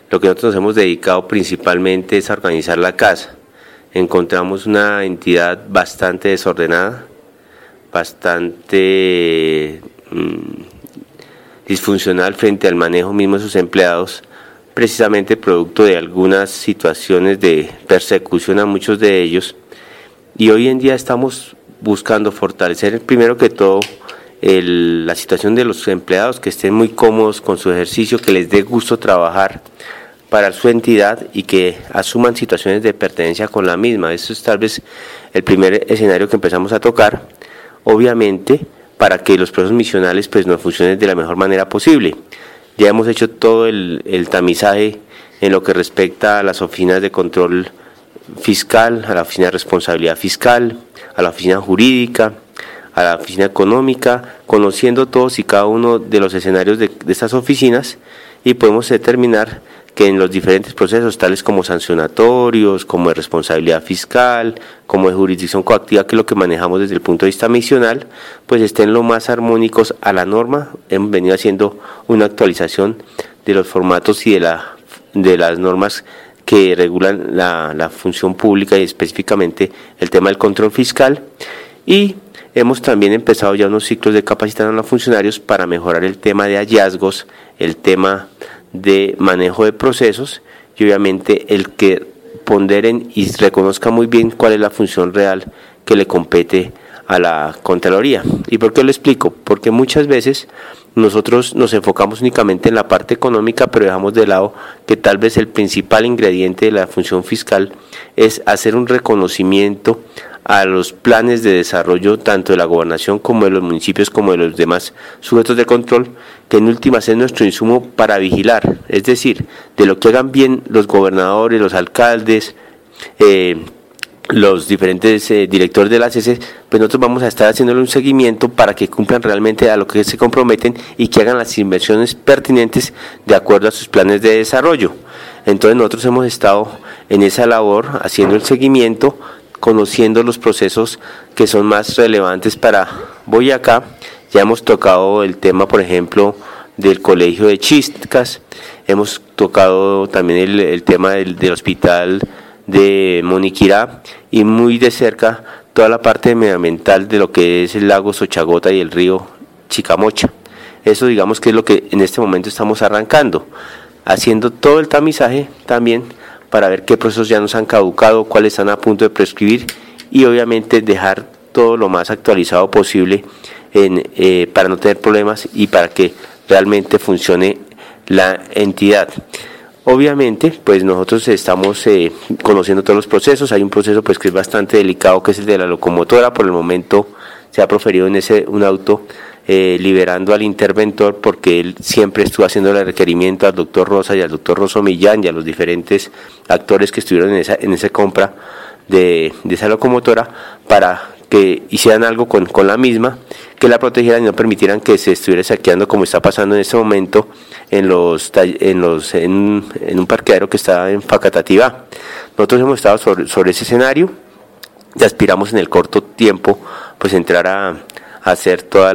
lo que nosotros nos hemos dedicado principalmente es a organizar la casa. Encontramos una entidad bastante desordenada, bastante disfuncional frente al manejo mismo de sus empleados, precisamente producto de algunas situaciones de persecución a muchos de ellos, y hoy en día estamos buscando fortalecer primero que todo la situación de los empleados, que estén muy cómodos con su ejercicio, que les dé gusto trabajar para su entidad y que asuman situaciones de pertenencia con la misma. Eso es tal vez el primer escenario que empezamos a tocar, obviamente para que los procesos misionales pues nos funcionen de la mejor manera posible. Ya hemos hecho todo el tamizaje en lo que respecta a las oficinas de control fiscal, a la oficina de responsabilidad fiscal, a la oficina jurídica, a la oficina económica, conociendo todos y cada uno de los escenarios de estas oficinas, y podemos determinar que en los diferentes procesos, tales como sancionatorios, como de responsabilidad fiscal, como de jurisdicción coactiva, que es lo que manejamos desde el punto de vista misional, pues estén lo más armónicos a la norma. Hemos venido haciendo una actualización de los formatos y de las normas que regulan la función pública y específicamente el tema del control fiscal, y hemos también empezado ya unos ciclos de capacitación a los funcionarios para mejorar el tema de hallazgos, el tema de manejo de procesos, y obviamente el que ponderen y reconozca muy bien cuál es la función real que le compete a la Contraloría. ¿Y por qué lo explico? Porque muchas veces nosotros nos enfocamos únicamente en la parte económica, pero dejamos de lado que tal vez el principal ingrediente de la función fiscal es hacer un reconocimiento a los planes de desarrollo tanto de la gobernación como de los municipios como de los demás sujetos de control, que en últimas es nuestro insumo para vigilar, es decir, de lo que hagan bien los gobernadores, los alcaldes, los diferentes directores de las ACC, pues nosotros vamos a estar haciéndole un seguimiento para que cumplan realmente a lo que se comprometen y que hagan las inversiones pertinentes de acuerdo a sus planes de desarrollo. Entonces nosotros hemos estado en esa labor haciendo el seguimiento, conociendo los procesos que son más relevantes para Boyacá. Ya hemos tocado el tema, por ejemplo, del colegio de Chiscas, hemos tocado también el tema del hospital de Moniquirá, y muy de cerca toda la parte medioambiental de lo que es el lago Xochagota y el río Chicamocha. Eso digamos que es lo que en este momento estamos arrancando, haciendo todo el tamizaje también para ver qué procesos ya nos han caducado, cuáles están a punto de prescribir, y obviamente dejar todo lo más actualizado posible para no tener problemas y para que realmente funcione la entidad. Obviamente, pues nosotros estamos conociendo todos los procesos. Hay un proceso pues que es bastante delicado, que es el de la locomotora. Por el momento se ha proferido en un auto liberando al interventor, porque él siempre estuvo haciendo el requerimiento al doctor Rosa y al doctor Rosso Millán y a los diferentes actores que estuvieron en esa compra de esa locomotora, para que hicieran algo con la misma, que la protegieran y no permitieran que se estuviera saqueando, como está pasando en este momento en un parqueadero que está en Facatativá. Nosotros hemos estado sobre ese escenario y aspiramos en el corto tiempo pues entrar a hacer toda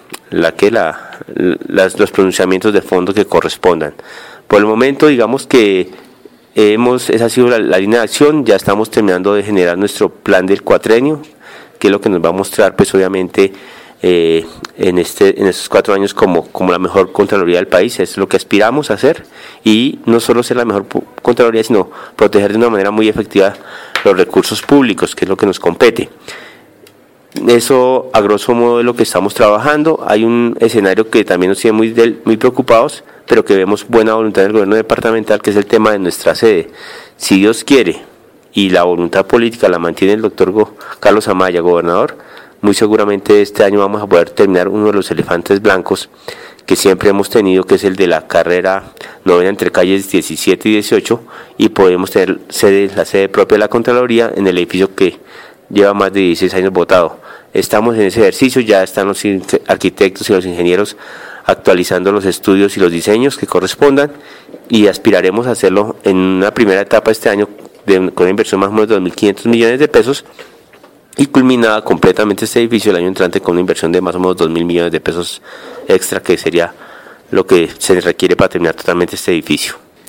los pronunciamientos de fondo que correspondan. Por el momento digamos que esa ha sido la línea de acción. Ya estamos terminando de generar nuestro plan del cuatrenio, que es lo que nos va a mostrar pues obviamente en estos 4 años como la mejor Contraloría del país. Es lo que aspiramos a hacer, y no solo ser la mejor Contraloría, sino proteger de una manera muy efectiva los recursos públicos, que es lo que nos compete. Eso a grosso modo es lo que estamos trabajando. Hay un escenario que también nos tiene muy preocupados, pero que vemos buena voluntad del gobierno departamental, que es el tema de nuestra sede. Si Dios quiere y la voluntad política la mantiene el doctor Carlos Amaya, gobernador, muy seguramente este año vamos a poder terminar uno de los elefantes blancos que siempre hemos tenido, que es el de la carrera 9 entre calles 17 y 18, y podemos tener la sede propia de la Contraloría en el edificio que lleva más de 16 años votado. Estamos en ese ejercicio, ya están los arquitectos y los ingenieros actualizando los estudios y los diseños que correspondan, y aspiraremos a hacerlo en una primera etapa este año con una inversión más o menos de 2.500 millones de pesos, y culminada completamente este edificio el año entrante con una inversión de más o menos 2.000 millones de pesos extra, que sería lo que se requiere para terminar totalmente este edificio.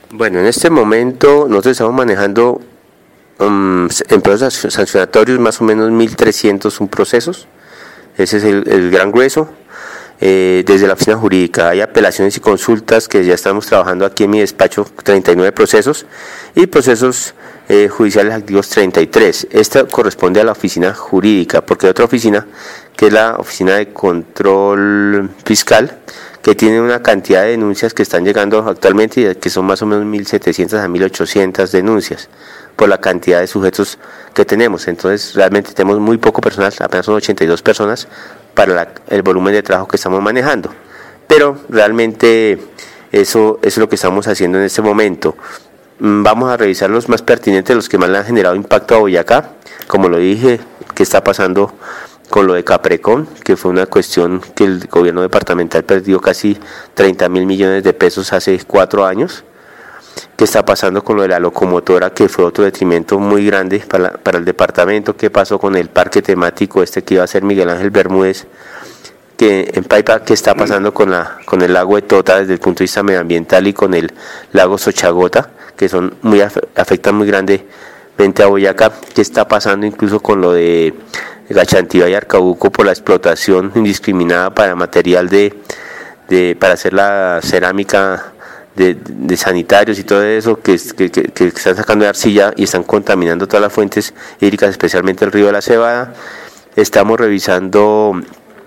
Bueno, en este momento nosotros estamos manejando en procesos sancionatorios más o menos 1.301 procesos. Ese es el gran grueso. Desde la oficina jurídica hay apelaciones y consultas que ya estamos trabajando aquí en mi despacho, 39 procesos, y procesos judiciales activos 33. Esta corresponde a la oficina jurídica, porque hay otra oficina que es la oficina de control fiscal, que tiene una cantidad de denuncias que están llegando actualmente y que son más o menos 1.700 a 1.800 denuncias por la cantidad de sujetos que tenemos. Entonces realmente tenemos muy poco personal, apenas son 82 personas para el volumen de trabajo que estamos manejando. Pero realmente eso es lo que estamos haciendo en este momento. Vamos a revisar los más pertinentes, los que más le han generado impacto a Boyacá. Como lo dije, ¿qué está pasando con lo de Caprecon? Que fue una cuestión que el gobierno departamental perdió casi 30.000 millones de pesos hace 4 años. ¿Qué está pasando con lo de la locomotora, que fue otro detrimento muy grande para el departamento? ¿Qué pasó con el parque temático que iba a ser Miguel Ángel Bermúdez? Que en Paipa, ¿qué está pasando con el lago de Tota desde el punto de vista medioambiental y con el lago Xochagota, que afectan muy grandemente a Boyacá? ¿Qué está pasando incluso con lo de Gachantiva y Arcabuco por la explotación indiscriminada para material para hacer la cerámica de sanitarios y todo eso, que están sacando de arcilla y están contaminando todas las fuentes hídricas, especialmente el río de la Cebada? Estamos revisando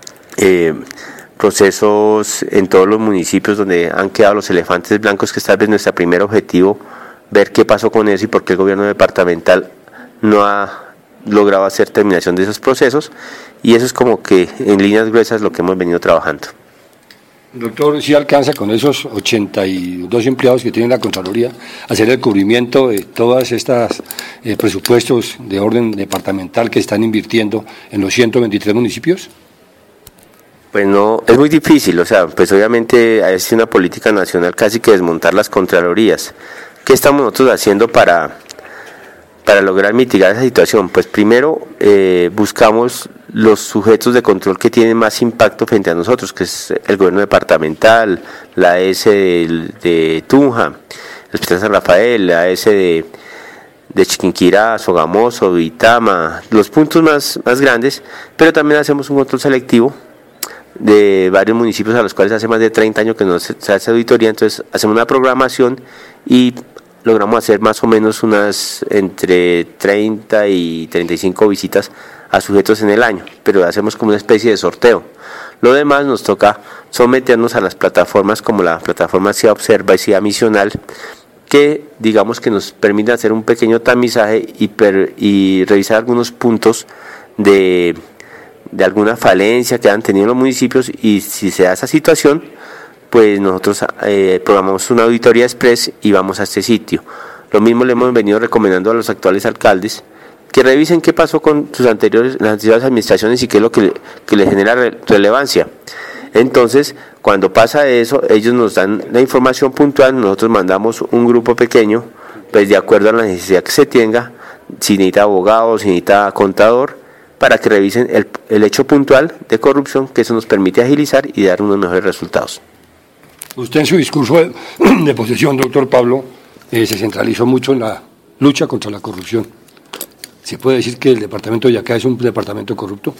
procesos en todos los municipios donde han quedado los elefantes blancos, que es tal vez nuestro primer objetivo, ver qué pasó con eso y por qué el gobierno departamental no ha logrado hacer terminación de esos procesos, y eso es como que en líneas gruesas lo que hemos venido trabajando. Doctor, ¿sí alcanza con esos 82 empleados que tiene la Contraloría hacer el cubrimiento de todas estas presupuestos de orden departamental que están invirtiendo en los 123 municipios? Pues no, es muy difícil, pues obviamente es una política nacional casi que desmontar las Contralorías. ¿Qué estamos nosotros haciendo para lograr mitigar esa situación? Pues primero buscamos los sujetos de control que tienen más impacto frente a nosotros, que es el gobierno departamental, la AS de Tunja, el Hospital San Rafael, la AS de Chiquinquirá, Sogamoso, Vitama, los puntos más grandes, pero también hacemos un control selectivo de varios municipios a los cuales hace más de 30 años que no se hace auditoría. Entonces hacemos una programación y logramos hacer más o menos unas entre 30 y 35 visitas a sujetos en el año, pero hacemos como una especie de sorteo. Lo demás nos toca someternos a las plataformas como la plataforma CIA Observa y CIA Misional, que digamos que nos permiten hacer un pequeño tamizaje y revisar algunos puntos de alguna falencia que han tenido los municipios, y si se da esa situación, pues nosotros programamos una auditoría express y vamos a este sitio. Lo mismo le hemos venido recomendando a los actuales alcaldes que revisen qué pasó con las anteriores administraciones y qué es lo que les genera relevancia. Entonces, cuando pasa eso, ellos nos dan la información puntual, nosotros mandamos un grupo pequeño, pues de acuerdo a la necesidad que se tenga, si necesita abogado, si necesita contador, para que revisen el hecho puntual de corrupción, que eso nos permite agilizar y dar unos mejores resultados. Usted en su discurso de posesión, doctor Pablo, se centralizó mucho en la lucha contra la corrupción. ¿Se puede decir que el departamento de Boyacá es un departamento corrupto?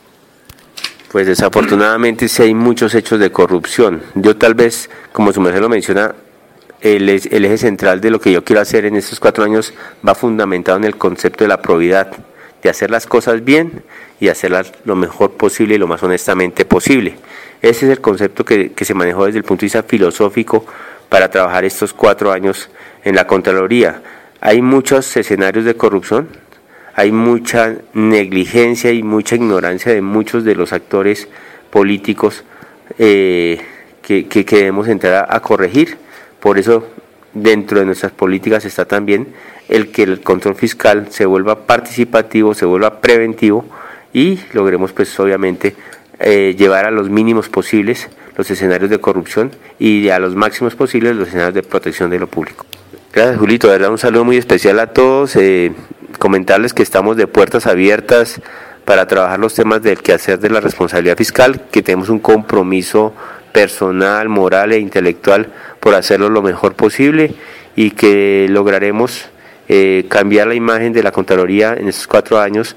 Pues desafortunadamente sí hay muchos hechos de corrupción. Yo tal vez, como su merced lo menciona, el eje central de lo que yo quiero hacer en estos 4 años va fundamentado en el concepto de la probidad, de hacer las cosas bien y hacerlas lo mejor posible y lo más honestamente posible. Ese es el concepto que se manejó desde el punto de vista filosófico para trabajar estos 4 años en la Contraloría. Hay muchos escenarios de corrupción, hay mucha negligencia y mucha ignorancia de muchos de los actores políticos que debemos entrar a corregir. Por eso, dentro de nuestras políticas está también el que el control fiscal se vuelva participativo, se vuelva preventivo y logremos, pues obviamente, llevar a los mínimos posibles los escenarios de corrupción y a los máximos posibles los escenarios de protección de lo público. Gracias, Julito. De verdad, un saludo muy especial a todos. Comentarles que estamos de puertas abiertas para trabajar los temas del quehacer de la responsabilidad fiscal, que tenemos un compromiso personal, moral e intelectual por hacerlo lo mejor posible, y que lograremos cambiar la imagen de la Contraloría en estos 4 años